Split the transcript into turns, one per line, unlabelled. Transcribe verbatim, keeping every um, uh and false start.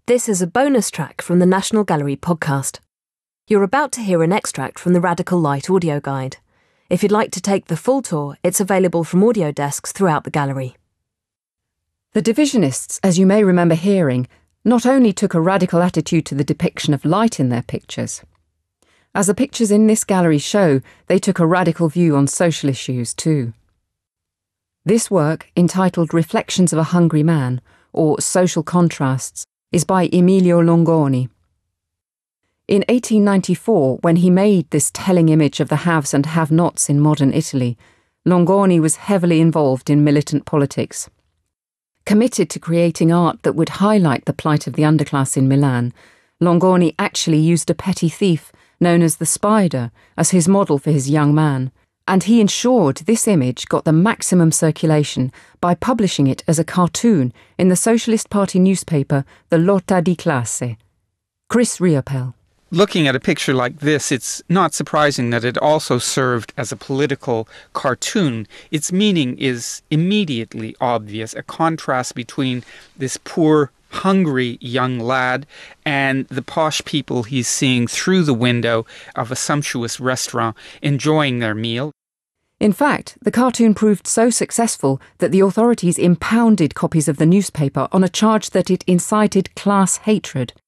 This is a bonus track from the National Gallery podcast. You're about to hear an extract from the Radical Light audio guide. If you'd like to take the full tour, it's available from audio desks throughout the gallery.
The Divisionists, as you may remember hearing, not only took a radical attitude to the depiction of light in their pictures. As the pictures in this gallery show, they took a radical view on social issues too. This work, entitled Reflections of a Hungry Man, or Social Contrasts, is by Emilio Longoni. In eighteen ninety-four, when he made this telling image of the haves and have-nots in modern Italy, Longoni was heavily involved in militant politics. Committed to creating art that would highlight the plight of the underclass in Milan, Longoni actually used a petty thief known as the Spider as his model for his young man, and he ensured this image got the maximum circulation by publishing it as a cartoon in the Socialist Party newspaper, the Lotta di Classe. Chris Riopel.
Looking at a picture like this, it's not surprising that it also served as a political cartoon. Its meaning is immediately obvious, a contrast between this poor, hungry young lad and the posh people he's seeing through the window of a sumptuous restaurant enjoying their meal.
In fact, the cartoon proved so successful that the authorities impounded copies of the newspaper on a charge that it incited class hatred.